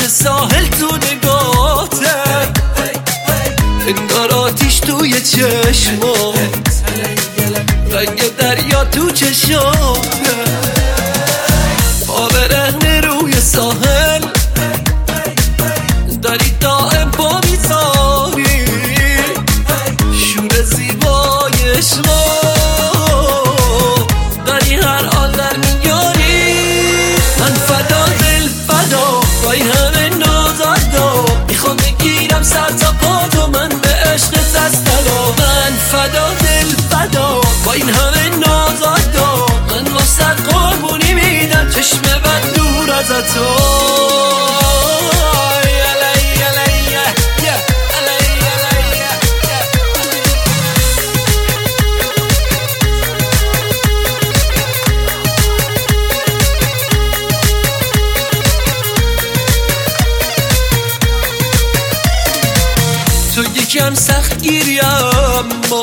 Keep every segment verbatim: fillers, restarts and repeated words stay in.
ساحل تو نگاته، انگار آتیش توی چشمات، رنگ دریا تو چشاته، پا برهنه روی ساحل داری دائم پا میذاری، شور زیبای عشقا داری هر آن در میاری. من فدا دل فدا با این همه نازادا، میخوام بگیرم سر تا پا تو، من به عشقت از طلا. من فدا دل فدا با این همه نازادا، من واسه قربونی میدم چشم بد دور از تو. تو یکم سخت گیری اما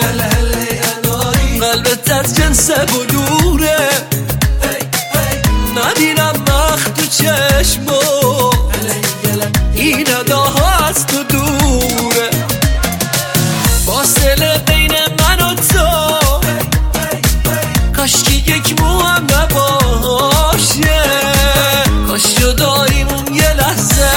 قلبت از جنس بلوره، نبینم مخ تو چشمو این اداها از تو دوره، فاصله بین من و تو کاشکی یک مو هم نباشه، کاش جداییم اون یه لحظه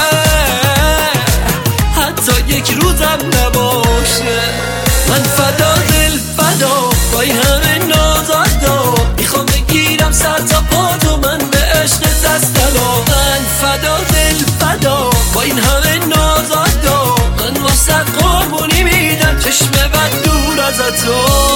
حتی یک روزم نباشه. من فدا دل فدا با این همه نازادا، میخوام بگیرم سر تا پا تو، من به عشقت از طلا. من فدا دل فدا با این همه نازادا، من واسه قربونی میدم چشم بد دور از تو.